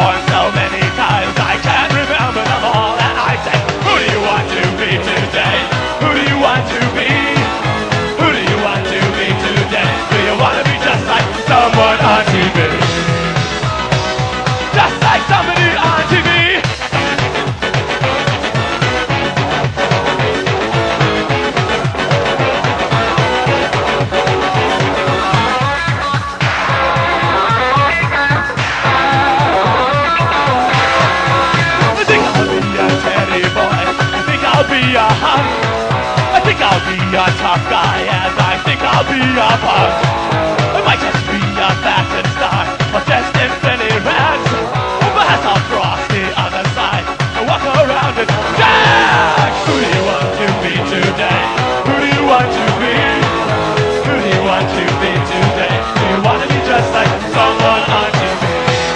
born so many times I can't remember them all, and I say, who do you want to be today? Who do you want to be? Who do you want to be today? Do you want to be just like someone on TV? Just like somebody on TV. I think I'll be a tough guy, and I think I'll be a punk. I might just be a fashion star, or just infinity rags. Or perhaps I'll cross the other side and walk around and dance. Who do you want to be today? Who do you want to be? Who do you want to be today? Do you want to be just like someone on TV?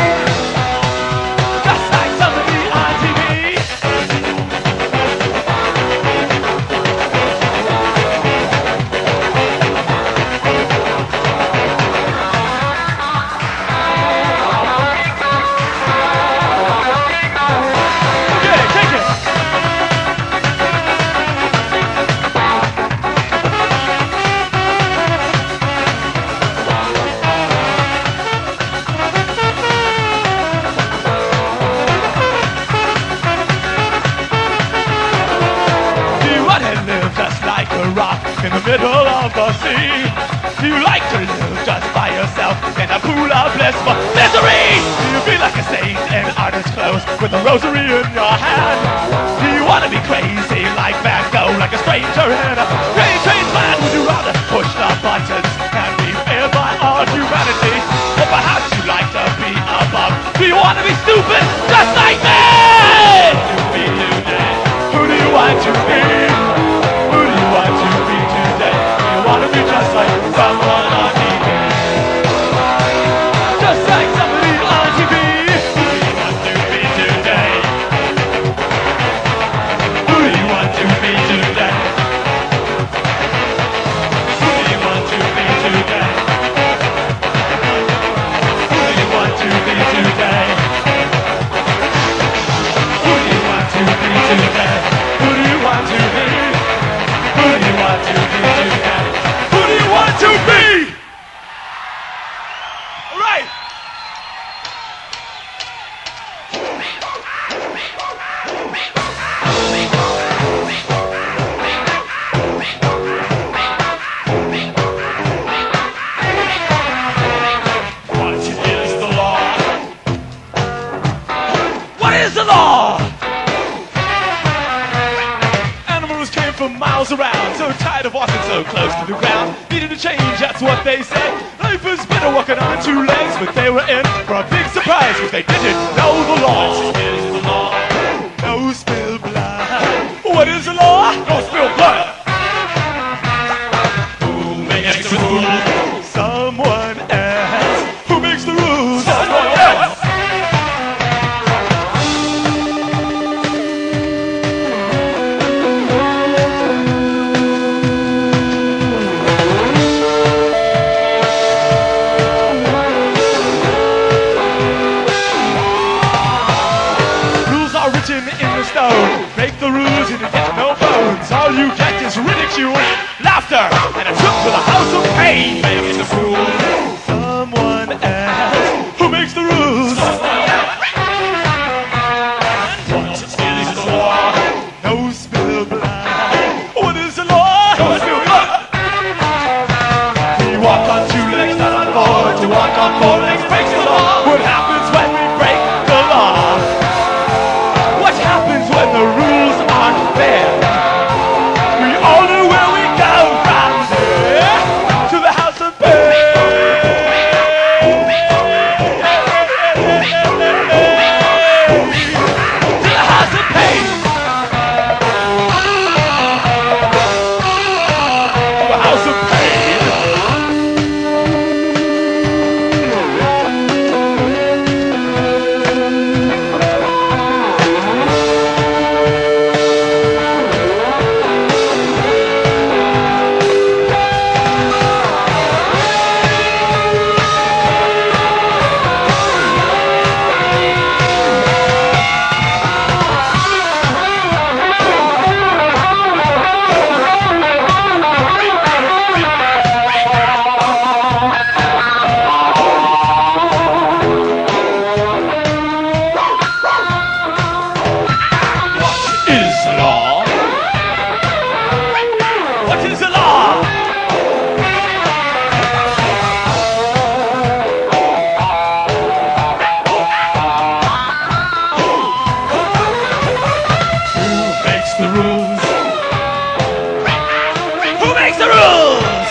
Just like somebody on TV. In the middle of the sea. Do you like to live just by yourself in a pool of blissful misery? Do you feel like a saint in artist clothes with a rosary in your hand? Do you want to be crazy like Van Gogh, like a stranger in a strange land? Would you rather push the buttons and be feared by all humanity? Or perhaps you like to be above? Do you want to be stupid just like me? Who do you want to be? Who do you want to be today? Do you want to be just like someone on TV? Just like somebody on TV. Who do you want to be today? Who do you want to be today? Who do you want to be today? Who do you want to be today? Who do you want to be today? Who do you want to be? Who do you want to be today? Who do you want to be? All right. What is the law? What is the law? Animals came from miles around, so tired of walking so close to the ground. Needed to change, that's what they said. Life is better walking on two legs, but they were in for a big surprise, because they didn't know the law. What is the law? No spill blood. What is the law? No spill blood. Who makes the rules? Someone else. Who makes the rules? Someone else. Break the rules and you get no bones. All you get is ridicule, laughter, and a trip to the house of pain. Makes the rules. Someone else. Who makes the rules? Someone else. What is the law? No spill blood. What is the law? No spill blood. We walk on two legs, not on four. To walk on four legs breaks the law. What happens when we break the law? When the rules aren't fair, we all know where we go from there to the house of pain. To the house of pain. the rules? Who makes the rules?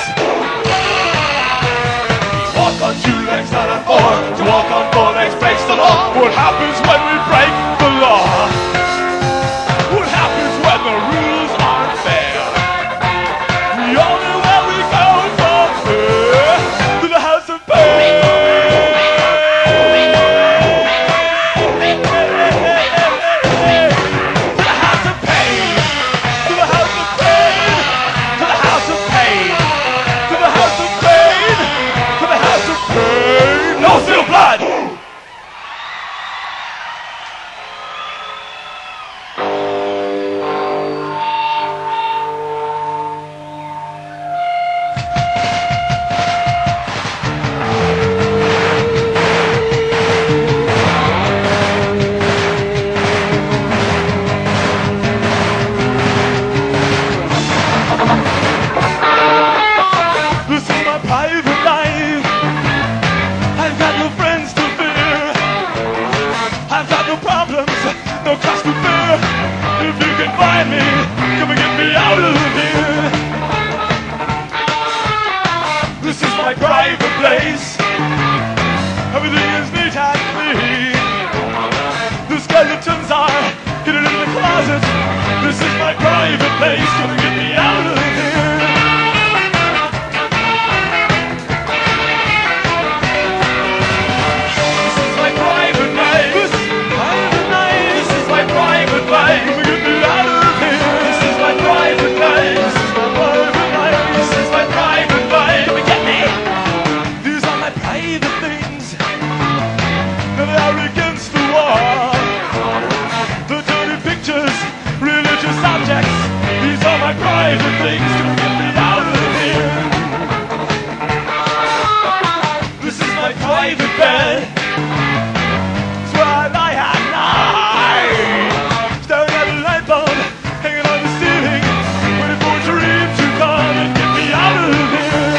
Walk on two legs, not on four. To walk on four legs breaks the law. What happens when we break the law? What happens when the rules aren't fair? We all know where we go from here. To the house of pain. No still blood! This is my private life. I've got no friends to fear. I've got no problems, no cost to bear. If you can find me, come and get me out of here. This is my private place. Everything is neat and clean. The skeletons are hidden in the closet. This is my private place. Come and get me out of here. My private things to get me out of here. This is my private bed. It's where I lie at night, staring at the light bulb hanging on the ceiling, waiting for a dream to come and get me out of here.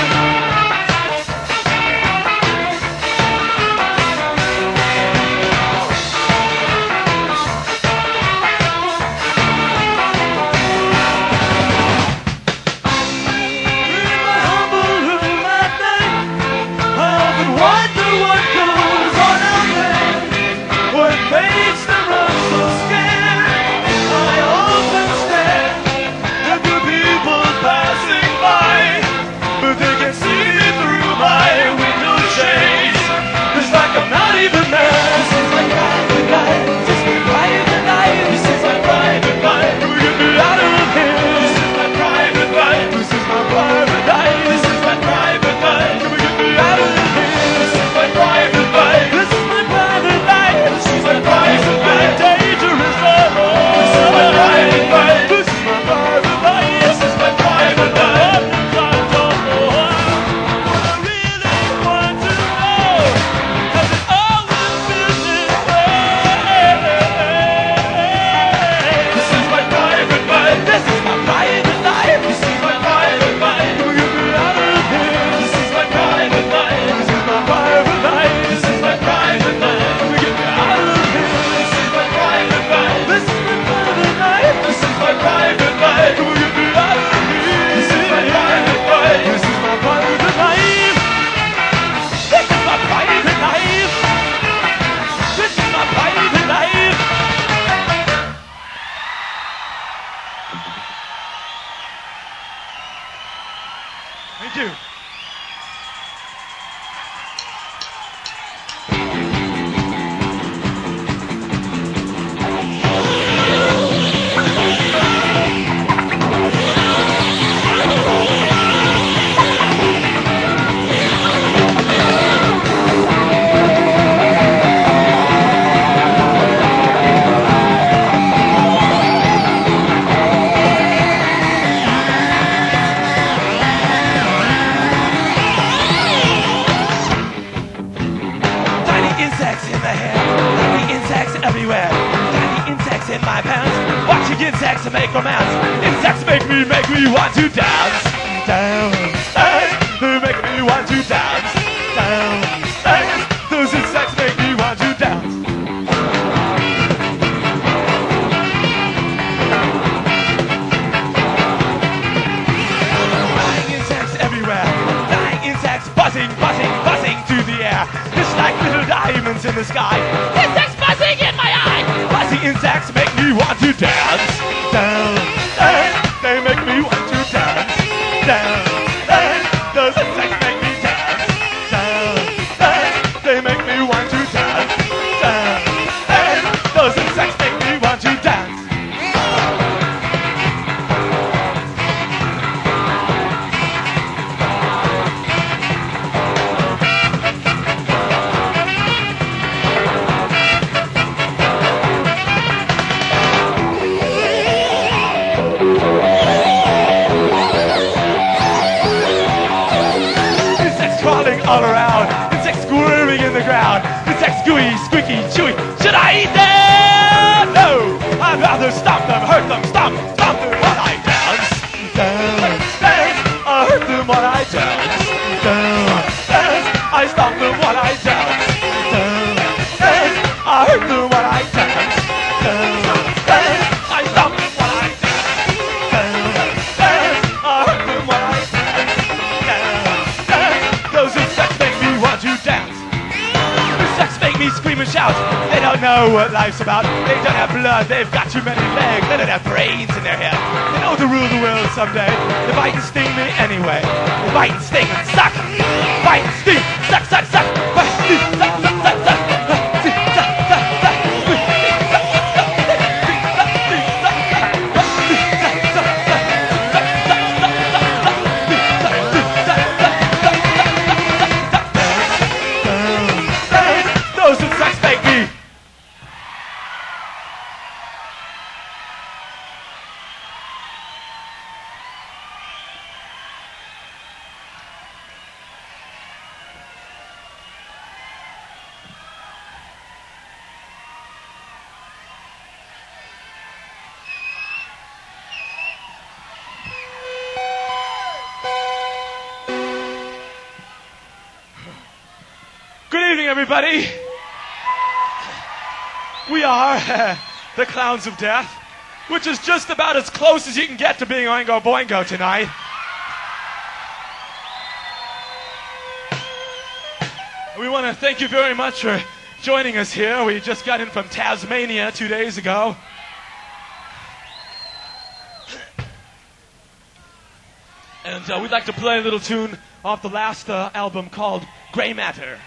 Thank you. in my pants, watching insects to make romance. Insects make me want to dance, dance, dance. They make me want to dance, dance, dance. Those insects make me want to dance. the sky. Insects buzzing in my eye. Fuzzy insects make me want to dance. Dance, dance. They make me want to dance. Dance, dance. Those insects make me dance. Dance, dance. They make me want to dance. Dance, dance. Those insects make me want to dance. All around, insects squirming in the ground, insects gooey, squeaky, chewy. Should I eat them? No, I'd rather stomp them, hurt them, stomp them while I dance. Dance, dance, I hurt them while I dance. Dance, dance, I stomp them while I dance. Dance, dance, I hurt them while I dance. Dance, dance, I stomp them while I dance. Dance, dance, I hurt them while I dance. Those insects make me want to dance. Insects make me scream and shout. They don't know what life's about. They don't have blood, they've got too many legs. They don't have brains in their head. They know to rule the world someday. They bite and sting me anyway. They bite and sting and suck. Bite and sting, suck, suck, suck. Bite and sting, suck, suck, suck, suck. Good evening, everybody. We are the Clowns of Death, which is just about as close as you can get to being Oingo Boingo tonight. We want to thank you very much for joining us here. We just got in from Tasmania 2 days ago. And we'd like to play a little tune off the last album called Grey Matter.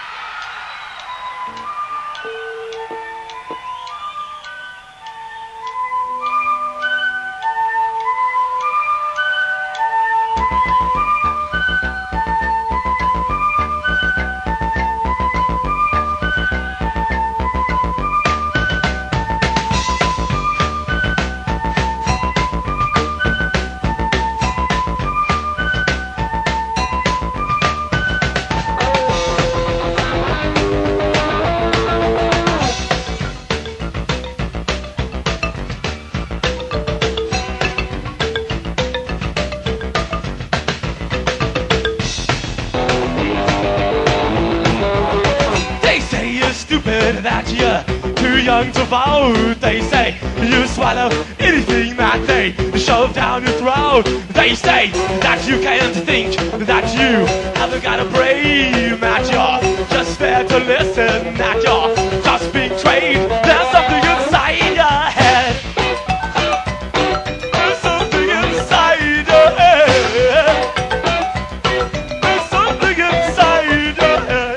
That you're too young to vote. They say you swallow anything that they shove down your throat. They say that you can't think, that you haven't got a brain, that you're just there to listen, that you're just being trained. There's something inside your head. There's something inside your head. There's something inside your head.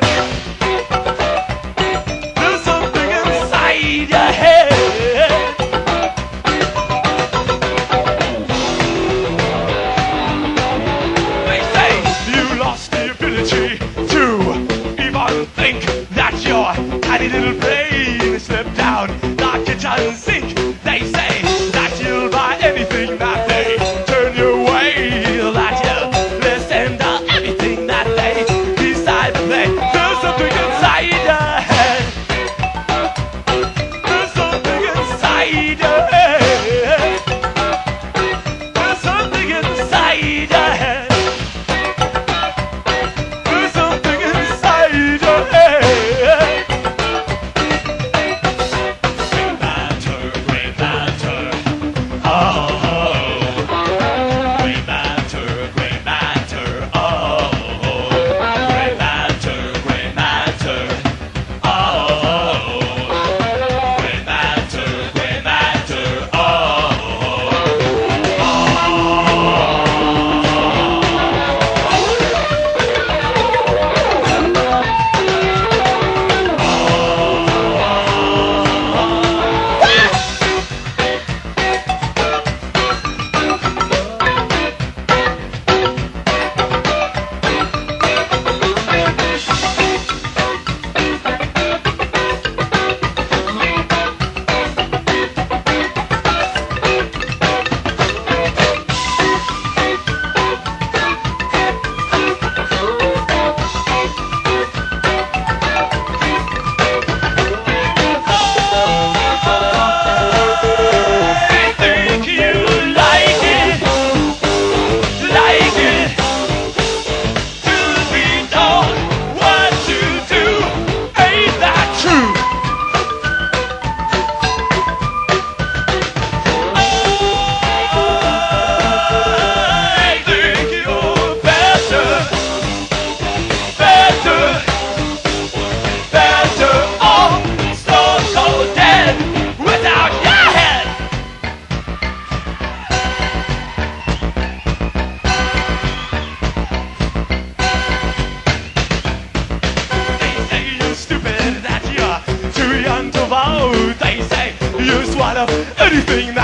Your head. They say you lost the ability to even think, that you're tiny little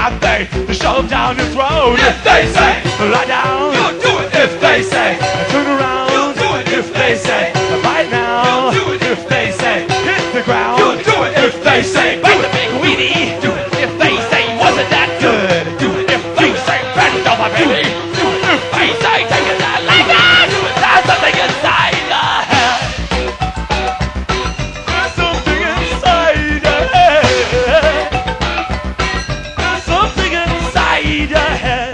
and they shove down your throat. If they say, Lie down, you'll do it. if they say, turn around, You'll do it. if they say, bite now, You'll do it. if they say, hit the ground, You'll do it. if they say, bite the big weenie, Do it. if they say, wasn't that good, Do it. if they say, bend over baby, if they say, take it that like there's something inside your head, there's something inside your head, there's something inside your head.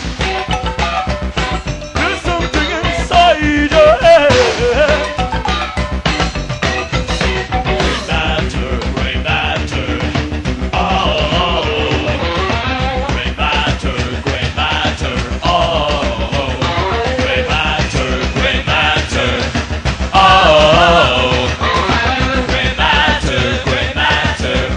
There's something inside your head. Gray matter, oh. Gray matter, oh. Gray matter, oh. Gray matter,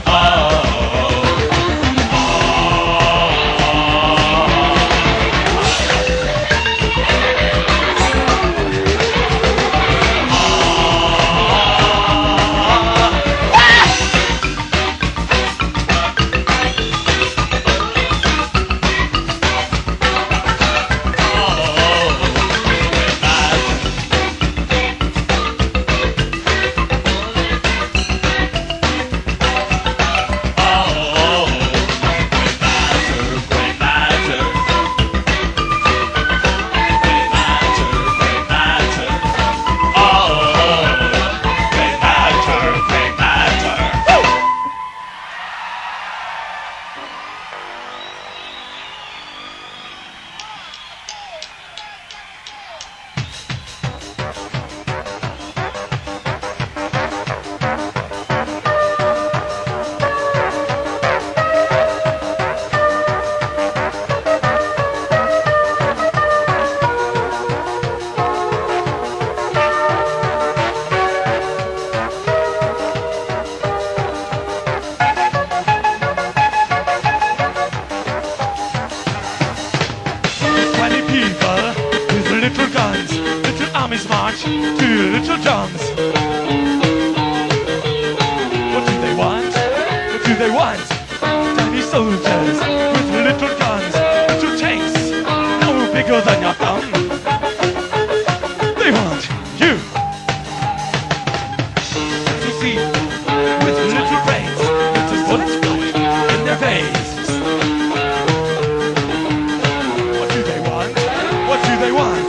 armies march to little drums. What do they want? What do they want? Tiny soldiers with little guns, little tanks, no bigger than your thumb. They want you to see with little brains, little bullets flying in their veins. What do they want? What do they want?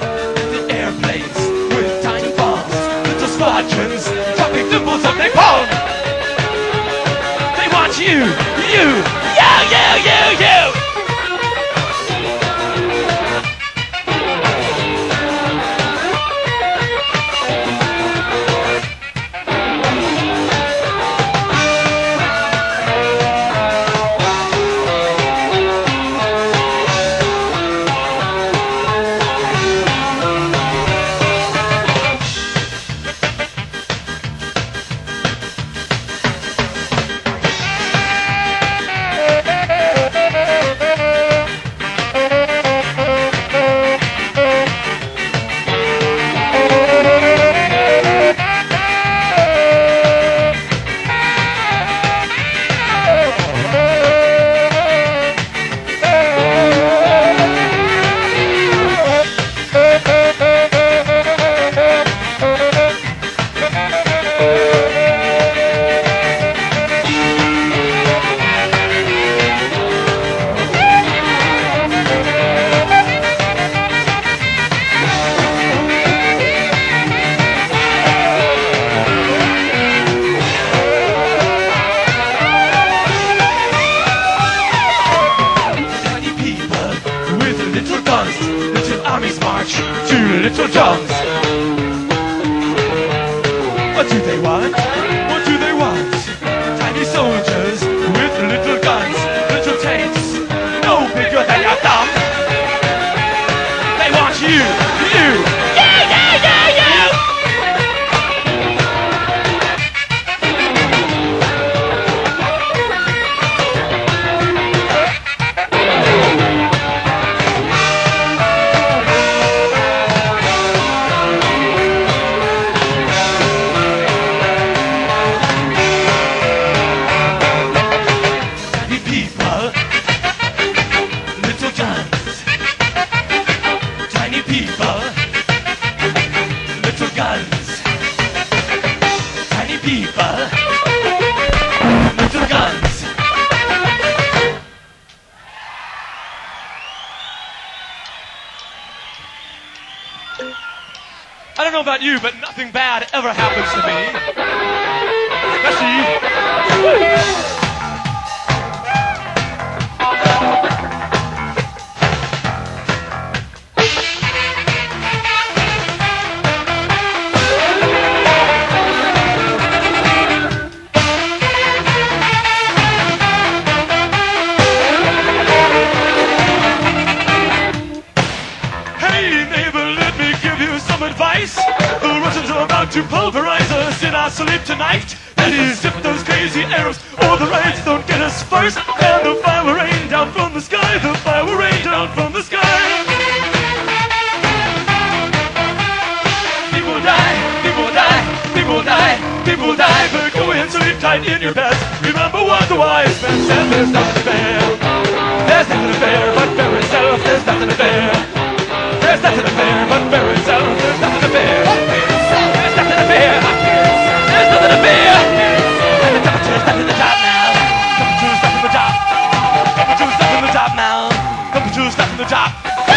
Dropping dimples on their palm. They want you. To little drums. What do they want? What do they want? Tiny soldiers with little guns, little tanks, no bigger than your thumb. They want you. I don't know about you, but nothing bad ever happens to me. Especially... The Russians are about to pulverize us in our sleep tonight. Daddy, zip those crazy arrows, or the raids don't get us first. And the fire will rain down from the sky. The fire will rain down from the sky. People die, people die, people die, people die. But go and sleep tight in your beds. Remember what the wise man said. There's nothing to fear. There's nothing to fear but fear itself. There's nothing to fear. There's nothing to fear but fear itself. There's nothing to fear. There's nothing to fear. There's nothing to fear. And the temperature's stuck in the top now. Temperature's stuck in the top. Temperature's stuck in the top now. Temperature's stuck in the top.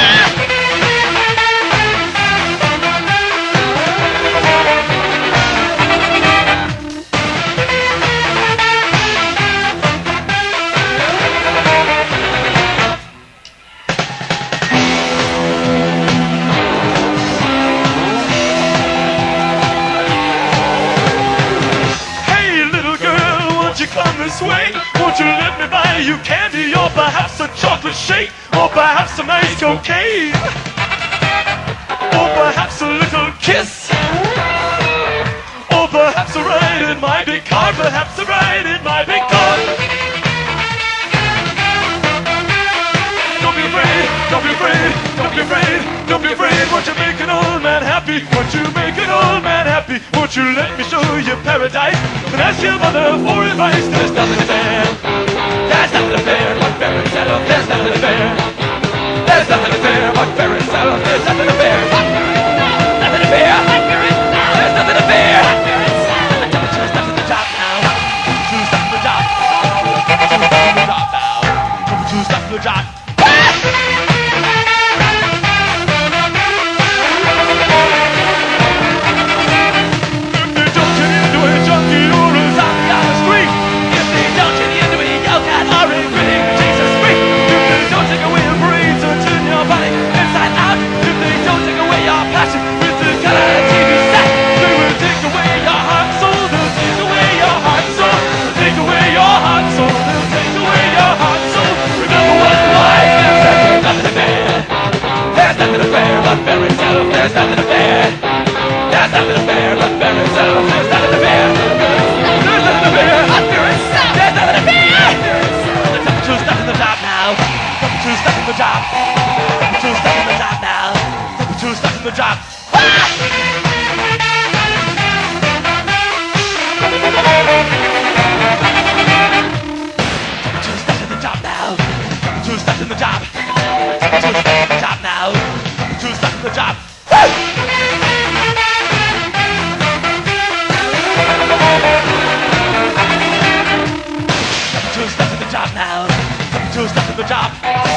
This way, won't you let me buy you candy, or perhaps a chocolate shake, or perhaps some nice cocaine, or perhaps a little kiss, or perhaps a ride in my big car, perhaps a ride in my big car. Don't be afraid, don't be afraid, don't be afraid, don't be afraid. Won't you make an old man happy? Won't you make an old man happy? Won't you let me show you paradise? And ask your mother for advice. There's nothing to fear. There's nothing to fear but fear itself. There's nothing to fear. There's nothing to fear but fear itself. There's nothing to fear. Nothing to fear. There's nothing to fear. The temperature's stuck in the top now. Temperature's stuck in the top. Temperature's stuck in the top now. Temperature's stuck in the top. There's nothing to fear. There's nothing to fear but fear itself. There's nothing to fear. There's nothing to fear but fear itself. There's nothing to fear. The temperature's stuck in the top now. Temperature's stuck in the top. Temperature's stuck in the top now. Temperature's stuck in the top. Temperature's stuck in the top now. Temperature's stuck in the top. Temperature's stuck in the top now. Temperature's stuck in the top. Temperature's stuck in the top now. Temperature's stuck in the top.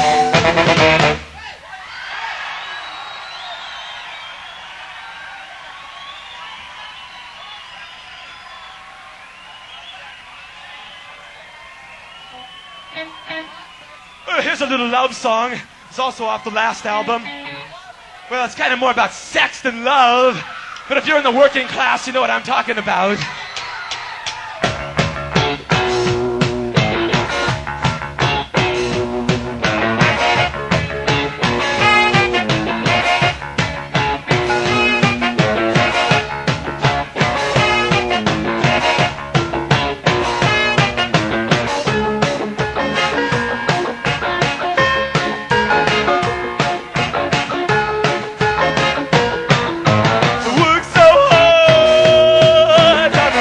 Here's a little love song. It's also off the last album. Well, it's kind of more about sex than love. But if you're in the working class, you know what I'm talking about. Work so hard.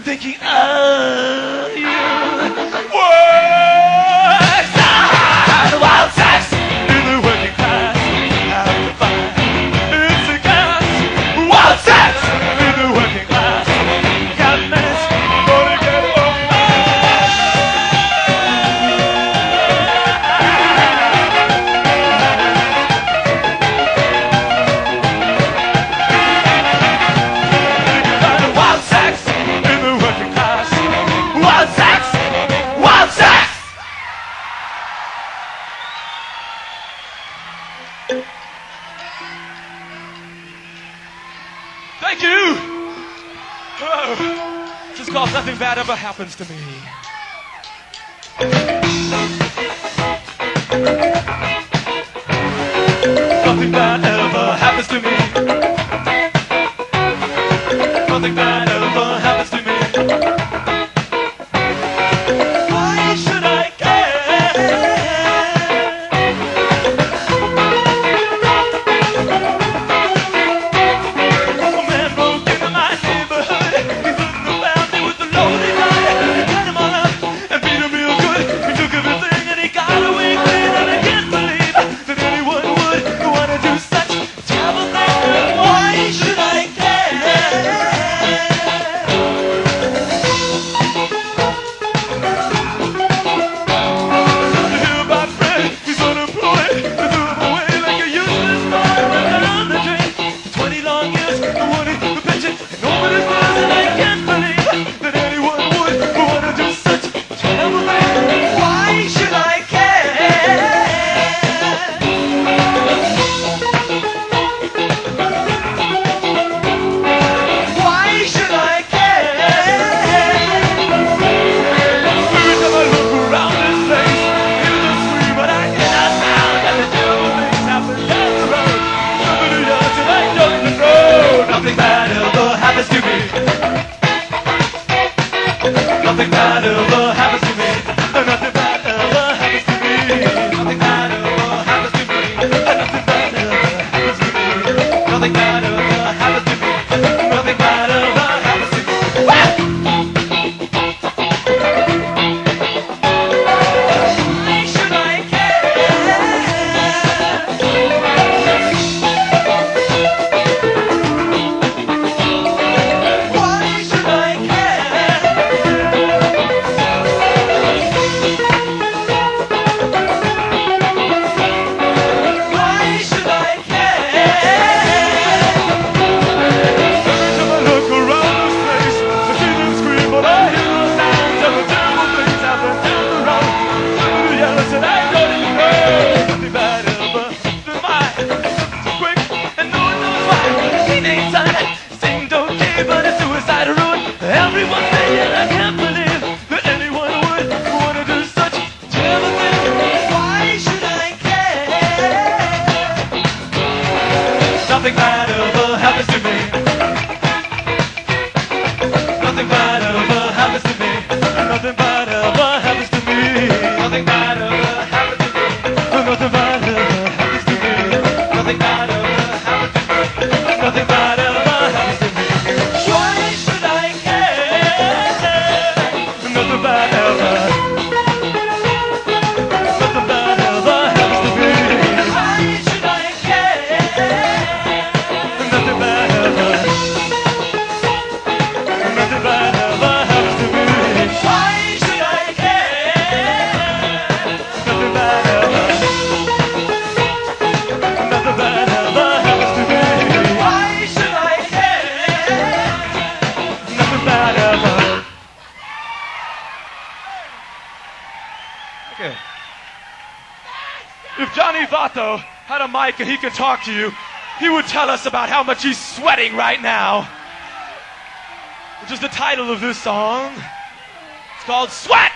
thinking of you. Words are wild sex in the working class. Have to find it's a gas. Wild sex in the working class. Got mess, gonna get wild sex in the working class. Wild sex, wild sex. Thank you. Oh, this is called Nothing Bad Ever Happens to Me. Nothing bad ever happens to me. Nothing bad ever happens to me. Why should I care? A man broke into my neighborhood. He couldn't have found me with the loaded gun. He cut him all up and beat him real good. He took everything and he got away clean. And I can't believe that anyone would want to do such terrible things. Why should I care? To hear about Fred, he's unemployed. They threw him away like a useless boy. Right down the drain for 20 long years. The money, the pension, and nobody's knows. And I can't believe that anyone would want to do such terrible things. Why should I care? Why should I care? Every time I look around this place, hear the scream, but I cannot sound. And the terrible things happen down the road. Somebody else and I don't even know. Nothing bad ever happens to me. Nothing bad ever happens to me. Nothing bad ever happens to me. Nothing bad ever happens to me. Nothing bad ever happens to me. Nothing bad ever happens to me. Nothing bad ever happens to me. Why should I care? Why should I care? Why should I care? Every time I look around this place, I see them scream, but I hear no sounds. And the terrible things happen down the road. Somebody yells and I don't even know. Nothing bad ever to mine. So quick and no one knows why. Teenage son seemed okay, but a suicide ruined everyone's day. And I can't believe that anyone would want to do such terrible things. Why should I care? Nothing bad ever happens to me. Nothing bad ever happens to me. Nothing bad ever happens to me. Nothing bad ever happens to me. Nothing bad ever happens to me. Nothing bad ever happens to me. Nothing bad ever happens to me. Why should I care? Nothing bad ever. Nothing bad ever happens to me. Why should I care? Nothing bad ever. Nothing bad ever happens to me. Why should I care? Nothing bad ever. Nothing bad ever happens to me. Why should I care? Nothing bad ever. Okay. If Johnny Vato had a mic and he could talk to you, he would tell us about how much he's sweating right now. Which is the title of this song. It's called Sweat!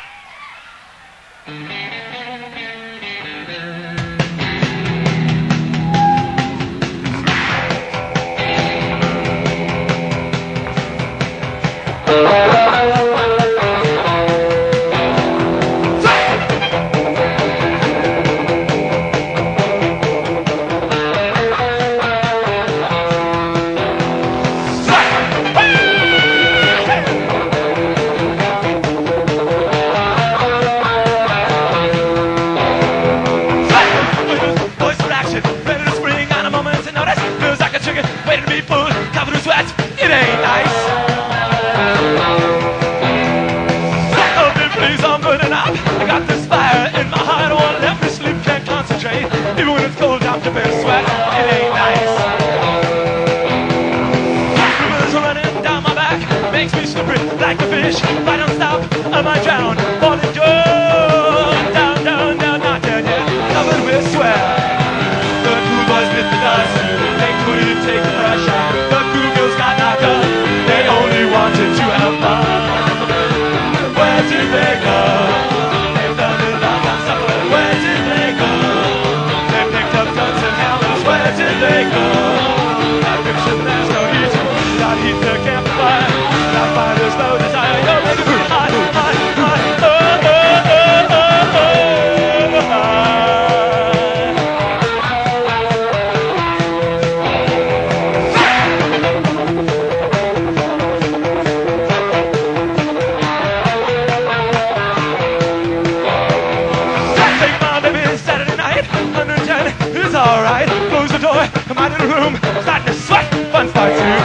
alright. Close the door, come out of the room, starting to sweat, fun starts to.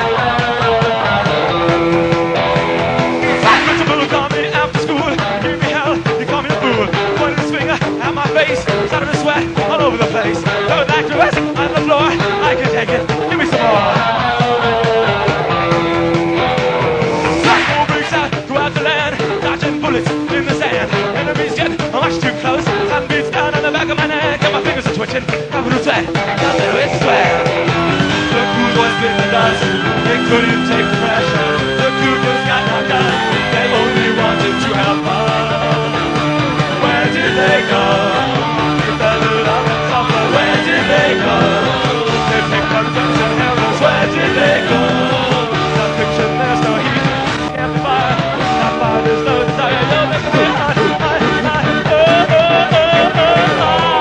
Principal called me after school, give me hell, you call me a fool. Pointed his finger at my face, started to sweat all over the place. Throw it like the rest on the floor, I can take it, give me some more. War breaks out throughout the land, dodging bullets in the sand. Enemies get much too close, sun beats down on the back of my neck, and my fingers are twitching, covered with sweat, I know it's sweat. The cool boys bit the dust, they couldn't take the pressure. The cool girls got knocked out, they only wanted to have fun. Where did they go? They fell in love and suffer. Where did they go? They picked up guns and hammers. Where did they go? Not fiction, there's no heat, can't be fire. Not fire, there's no desire. You're making me hot, hot, hot. Oh, oh, oh, oh, oh.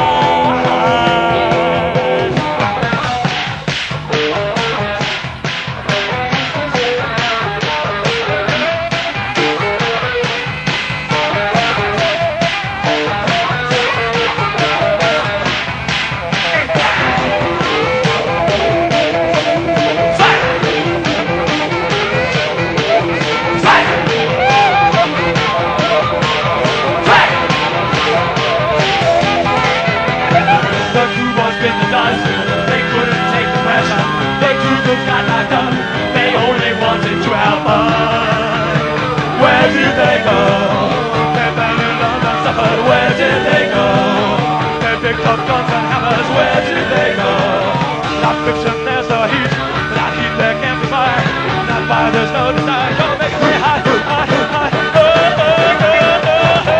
There's no desire, you're making me hot, hot, hot. Oh, oh, oh,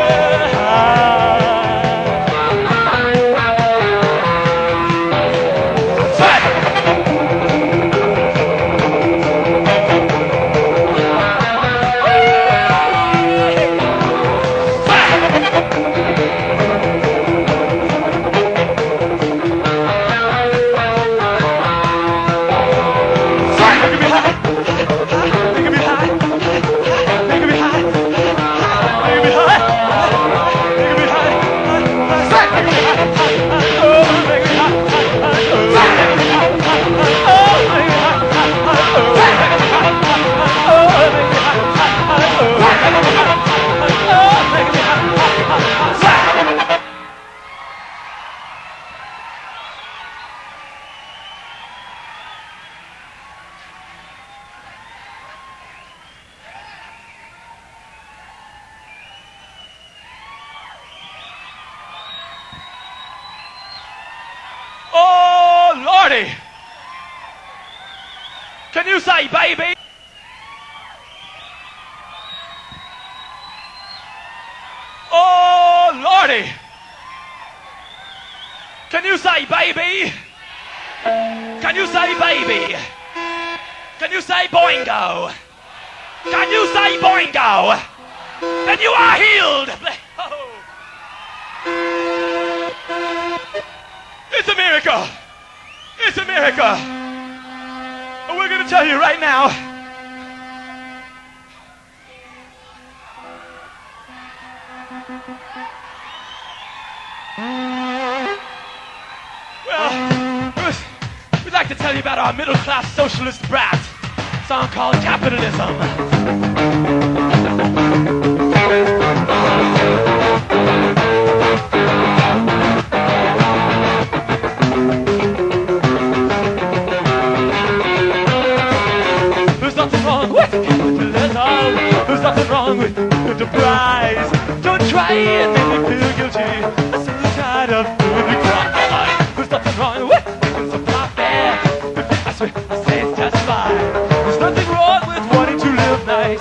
oh, sweat! Can you say baby? Oh Lordy! Can you say baby? Can you say baby? Can you say boingo? Can you say boingo? Then you are healed! Oh. It's a miracle! It's a miracle! And we're going to tell you right now. Well, we'd like to tell you about our middle-class socialist brat, a song called Capitalism. There's nothing wrong with enterprise. Don't try and make me feel guilty. I'm so tired of doing crime. There's nothing wrong with making some profit. I swear, I say it's just fine. There's nothing wrong with wanting to live nice.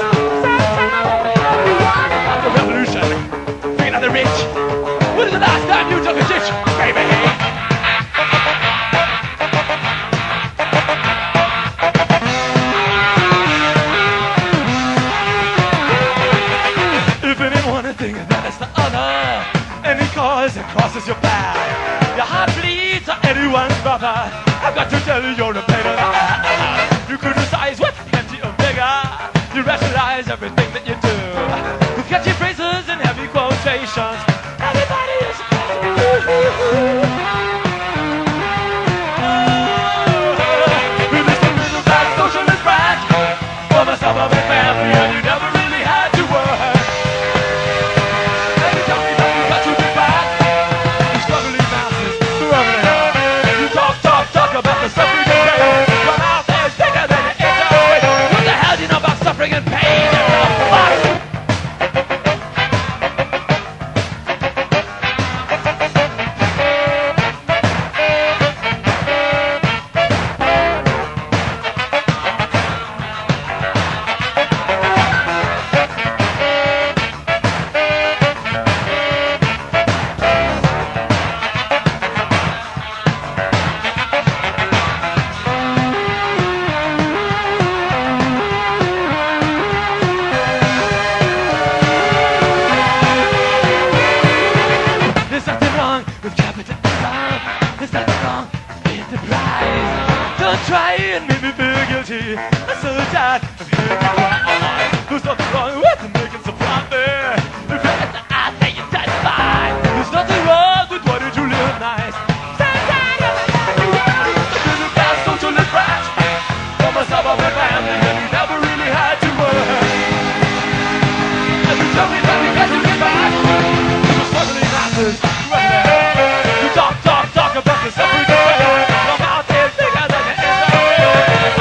Like a revolution, freeing on the rich. When is the last time you took a ditch, baby? That crosses your path. Your heart bleeds to anyone's brother. I've got to tell you, you're a pain in the ass. You criticize with plenty of vigor. You rationalize everything that you do with catchy phrases and heavy quotations. Everybody is There's nothing wrong with the prize. Don't try and make me feel guilty. I'm so tired of hearing you cry. There's nothing wrong with making some profit. If you let the eyes say you touch fine. There's nothing wrong with wanting to live nice. So tired of you in the past socialist branch. For myself and my family, and you never really had to work. And you tell me that you got to get back. You were struggling masses. You talk about the suffering. Your mouth is bigger than your inside.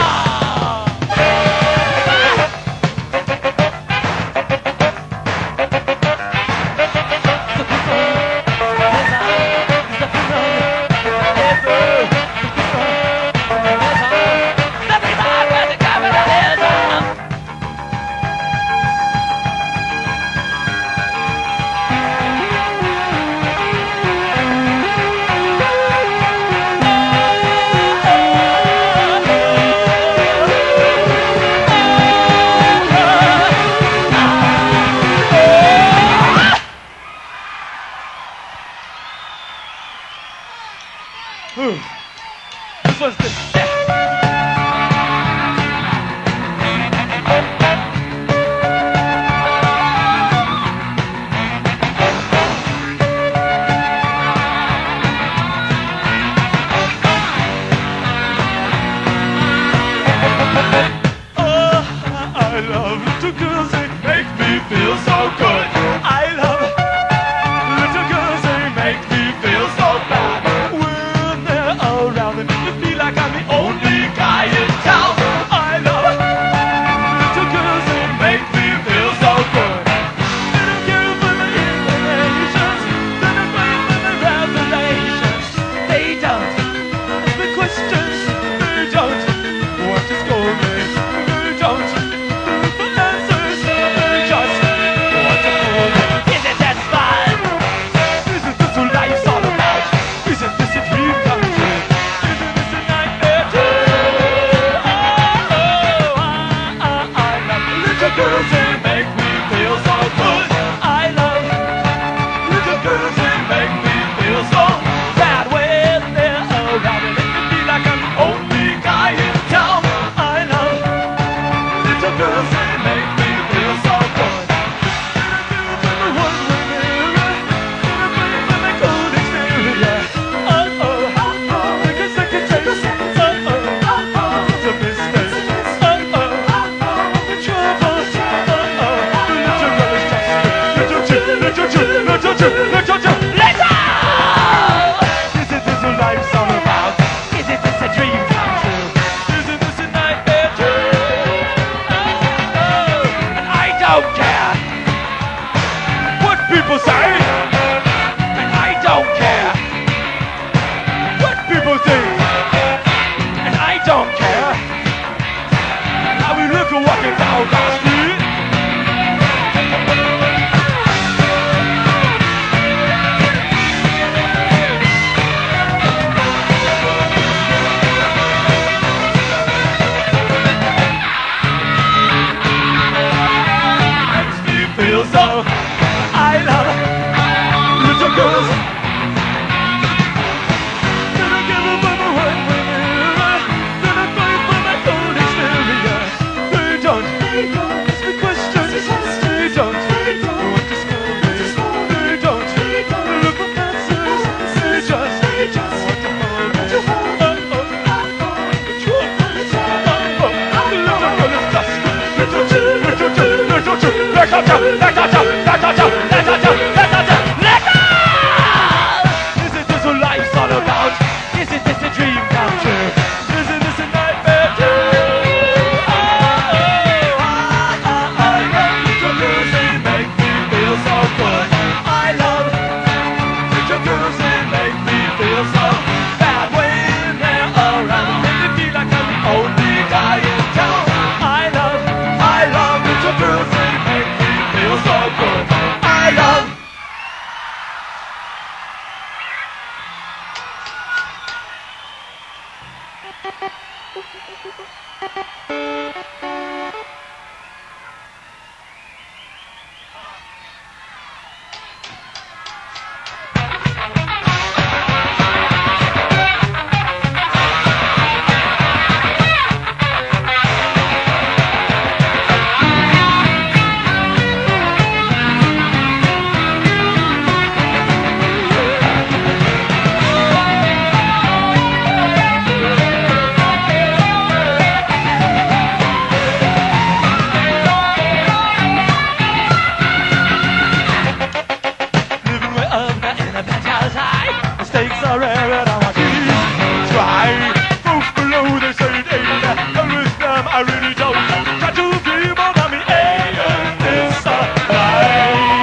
This was the set. Oh, I love little girls, they make me feel so good. I love little girls, they make me feel so bad. When they're around, they make me feel like I'm the only guy in town. I love little girls, they make me feel so good. They don't care for my inclinations, they don't care for my revelations. They don't ask me questions, they don't want to scold me. They don't look for answers, they just want to fool me. Isn't that fun? Isn't this what life's all about? Isn't this a dream come true? Isn't this a nightmare too? I love little girls, they make me feel so good. I love little girls, they make me feel so bad when they're around. They make me feel like I'm the only guy in town. I love little girls, they make me feel so good. People say, and I don't care what people think, and I don't care how we look at walking down the street. Makes me feel so. I love little girls. Then I give up on my white mirror. Then I fight for my cold exterior. They don't ask me questions. They don't want to scold me. They don't look for answers. They just want to hold me. Little girl is dust. Isn't this what life's all about? Isn't this a dream come true? Isn't this a nightmare too? I love little girls, they make me feel so good. I love little girls, they make me feel so bad when they're around. Make me feel like I'm the only guy in town. I love little girls, they make me feel so good. I love. are rare and I want to try. Folks below, they say it ain't that. And with them, I really don't try to be more than me. And it's a lie.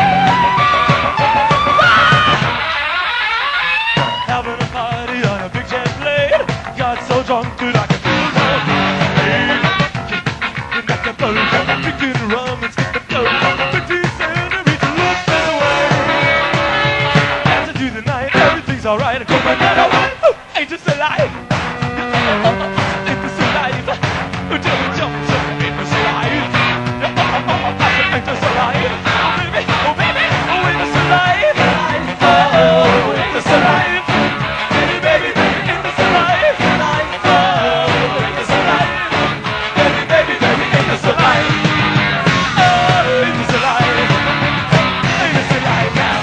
Having a party on a big jet plane. Got so drunk that I could feel my pain. Get back the boat, drinking rum and skip the flow. 50 centimeters look this way. After do the night, everything's alright. I come back out of life. Ain't this alive? Ain't this alive? Tell me, jump, ain't this alive? Ain't this alive? Oh baby, oh ain't this alive? Oh, ain't this alive? Baby, baby, baby, ain't this alive? Oh, ain't this alive? Baby, baby, baby, ain't this alive? Oh, ain't this alive? Ain't this alive now?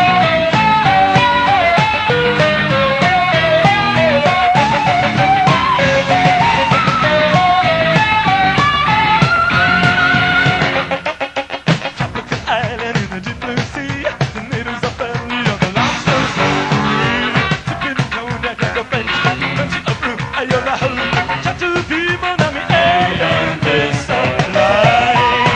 Island in the deep blue sea. The natives are friendly on the lobsters. Sipping cognac like a French. Country of blue, I am the whole. Chat to people, now me and this alive.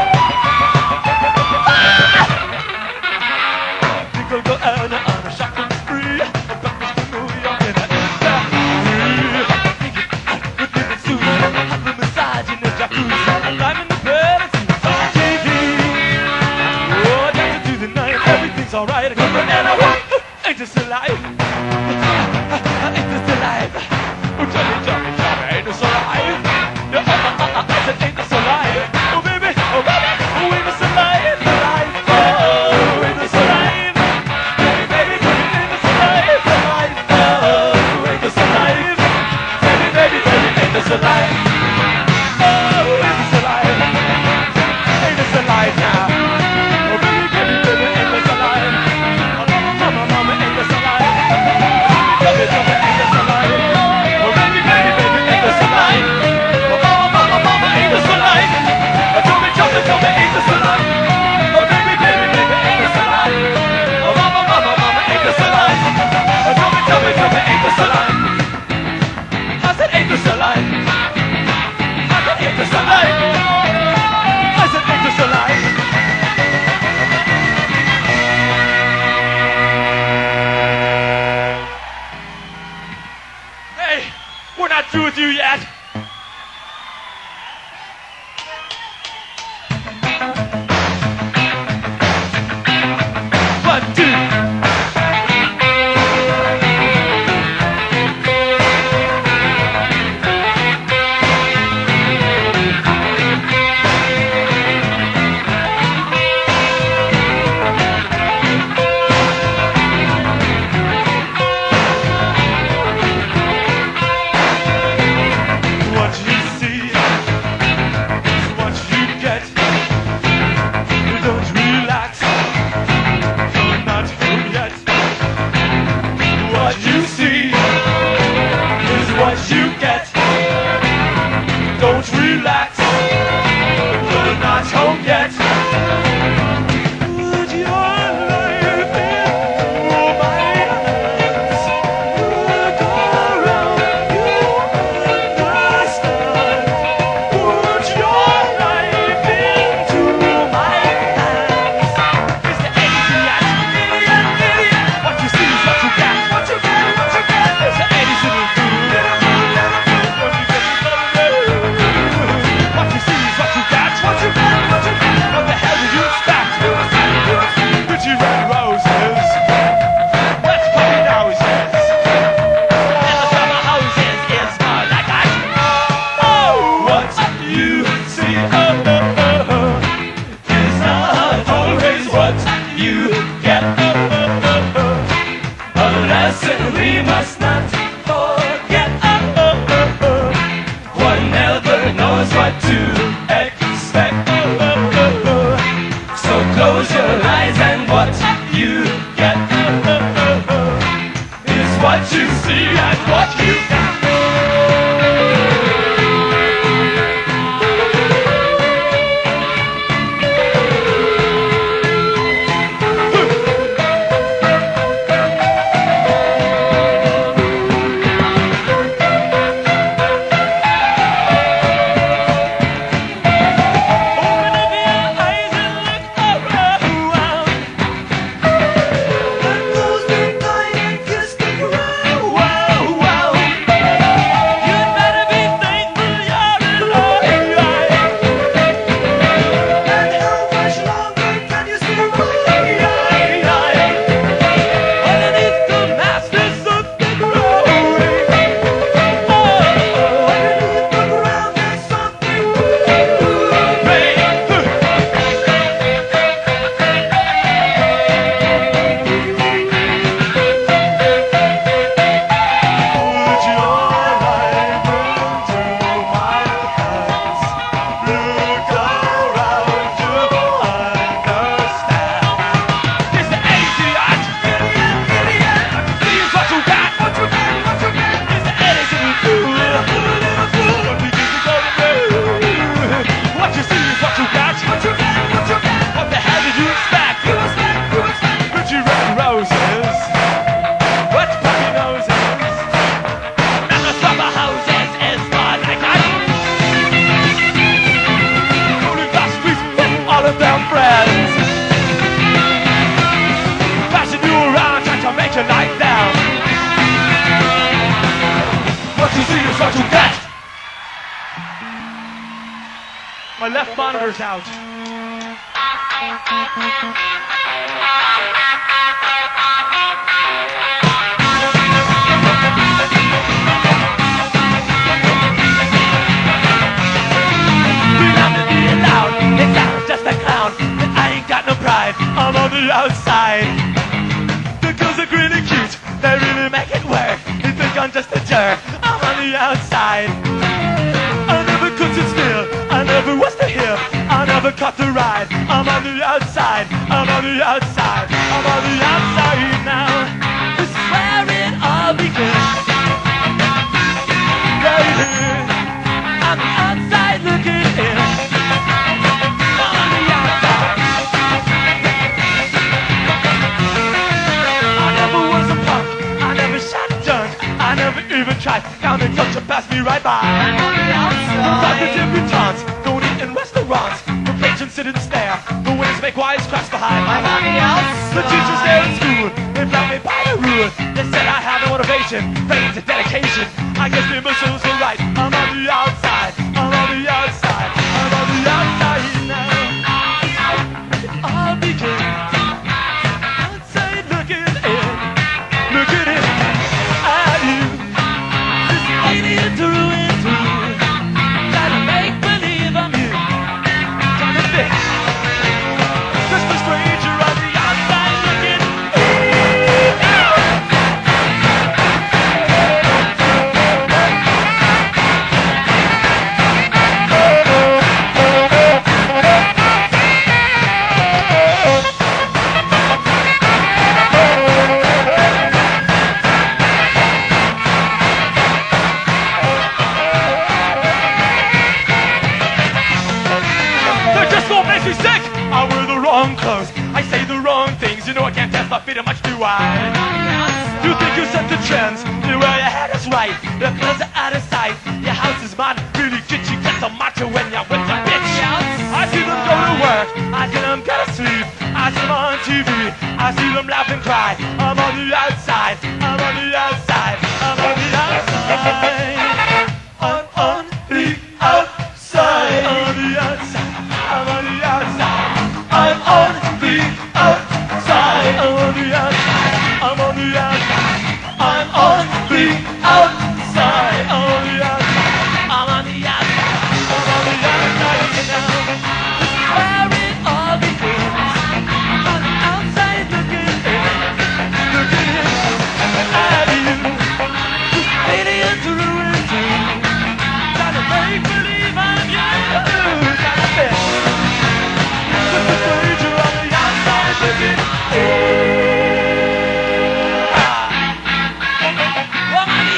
People go out on a shopping spree. Breakfast to New York and I eat that free. Good living suit, have a massage in the jacuzzi. I'm in the bed and see what's on TV. Oh, dance to the night, everything's alright. I come and I walk. Ain't this alive? Ain't this alive? Oh, tell me, ain't this alive? I said, ain't this alive? Oh, baby, oh, ain't this alive? Oh, ain't this alive? Baby, baby, baby, ain't this alive? Oh, ain't this alive? Baby, baby, baby, ain't this alive? Oh, ain't this alive? Ain't this alive now? Oh, baby, baby, baby, ain't this alive? Oh, mama, ain't this alive? Baby, baby, ain't this alive? Oh, baby, baby, baby, ain't this alive? Oh, mama, ain't this alive? Oh, tell me, ain't this alive? Oh, baby, baby, baby, ain't this alive? Oh, mama, ain't this alive? Oh, tell me, ain't this alive? I said, ain't this alive? I said, ain't this alive? I said, ain't this alive? Hey, we're not through with you yet. One, two. What you see is what you get. Don't relax, you're not home yet. What you see is what you get. Don't relax, you're not home yet. Put your life into my hands. Look around, you understand. Put your life into my hands. Is there anything yet? Idiot. What you see is what you get. What you get, what you get. Is there anything you do? What you get, what you see is what you get. What you get, what you get. What the hell did you expect? Pretty red roses, wet puppy noses, and the summer hoses is more like that. Oh, what you see, is not always what you get. A lesson we must not forget. One never knows what to expect. So close your eyes and what you get is what you see and what you get. What you see is what you get. My left monitor's out. Just a clown, but I ain't got no pride. I'm on the outside. The girls are really cute, they really make it work. You think I'm just a jerk, I'm on the outside. I never could sit still, I never was to hear, I never caught the ride. I'm on the outside, I'm on the outside, I'm on the outside now. This is where it all begins. Right here, on the outside looking in. I never even tried. Counting culture passed me right by. Thought the debutantes don't eat in restaurants. The patrons sit and stare. The waiters make wise cracks behind my money house. The teachers there in school, they brought me by a rule. They said I have no motivation, faith and dedication. I guess the imbeciles were right. I'm on the outside. I'm on the outside. I'm on the outside now. It all begins outside looking in. Looking in. To ruin through, trying to make believe I'm you, trying to fix just a stranger on the outside looking in. I wear the wrong clothes, I say the wrong things. You know I can't test my feet much, do I? You think you set the trends, you wear your head is right. The clothes are out of sight, your house is mine. Really get you get so macho when you're with your bitch. I see them go to work, I see them go to sleep, I see them on TV, I see them laugh and cry. I'm on the outside, I'm on the outside, I'm on the outside. I'm on the outside, on the outside, I'm on the outside. I'm on the outside, I'm on the outside, I'm on the outside, I'm on the outside, I'm on the outside, I'm on the outside, I'm on the outside now. This is where it all begins. On the outside looking in at you. This alien to ruin you, trying to make believe I'm you, trying to fit. Just a stranger on the outside looking in. I'm on the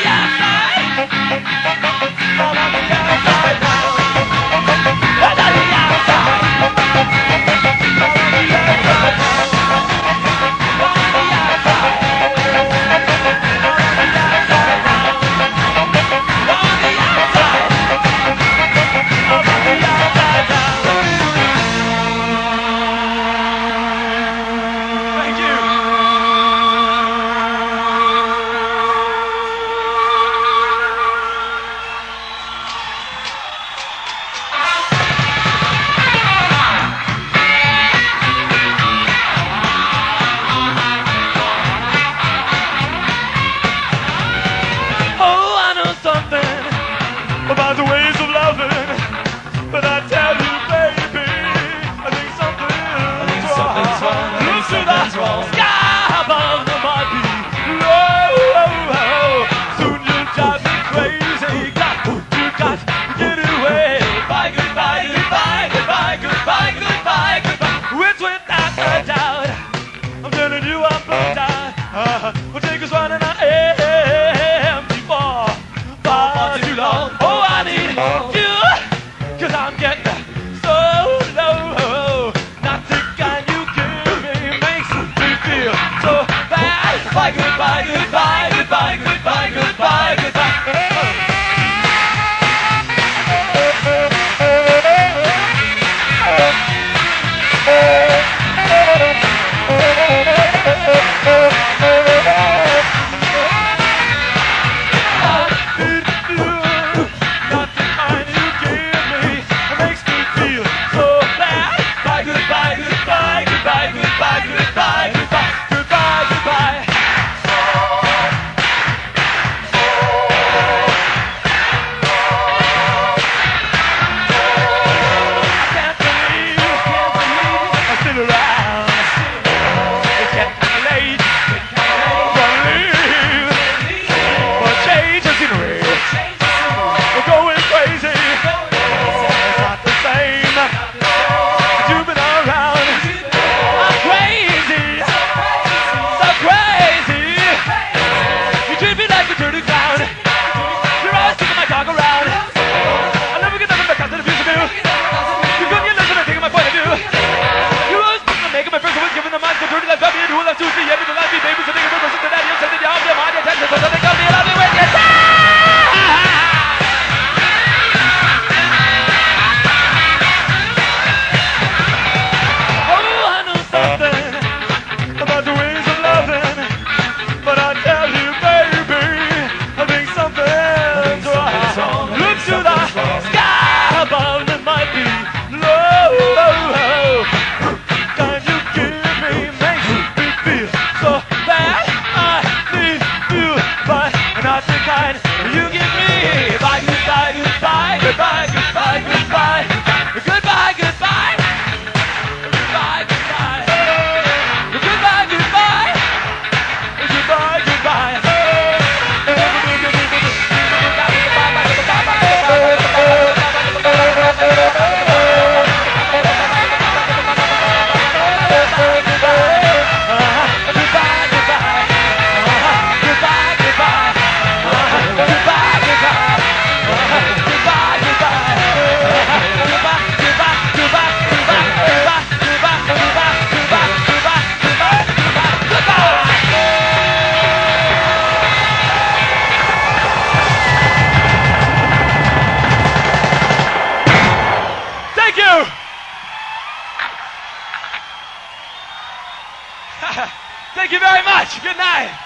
not the kind you give me. Bye, goodbye, goodbye, goodbye, goodbye, goodbye, goodbye, goodbye, goodbye, goodbye, goodbye, goodbye, goodbye, goodbye. Thank you! Thank you very much. Good night.